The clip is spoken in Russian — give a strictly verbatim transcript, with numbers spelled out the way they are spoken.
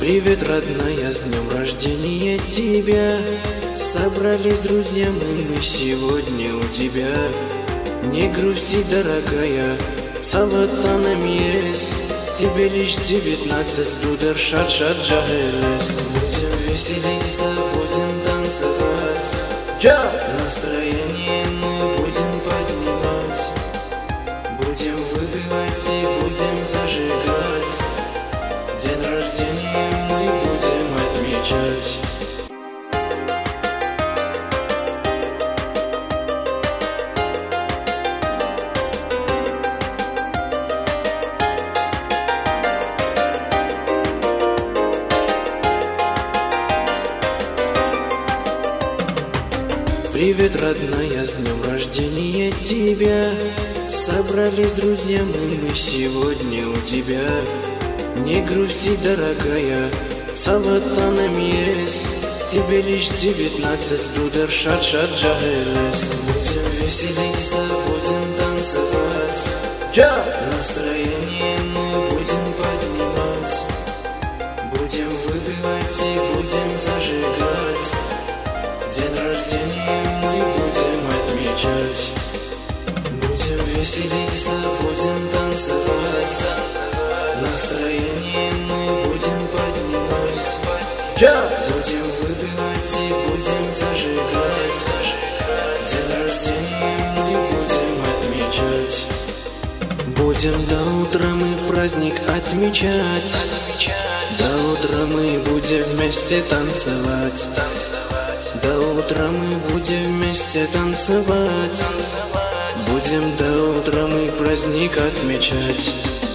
Привет, родная, с днем рождения тебя. Собрались друзья мы, мы сегодня у тебя. Не грусти, дорогая, цалатаном есть. Тебе лишь девятнадцать, дудер шат шат джагелес. Будем веселиться, будем танцевать, Джа! Настроение мы будем поднимать. Будем выпивать и будем зажигать. День рождения мы будем отмечать. Привет, родная, с днем рождения тебя. Собрались друзья мы, мы сегодня у тебя. Не грусти, дорогая, цалатаном есть. Тебе лишь девятнадцать, дудер шат шат джагелес. Будем веселиться, будем танцевать, Джа! Настроение мы будем поднимать. Будем выпивать и будем зажигать. День рождения мы будем отмечать. Будем веселиться, будем танцевать. Настроение мы будем поднимать, Джа! Будем выпивать и будем зажигать. День рождения мы будем отмечать. Будем до утра мы праздник отмечать. До утра мы будем вместе танцевать. До утра мы будем вместе танцевать. Будем до утра мы праздник отмечать.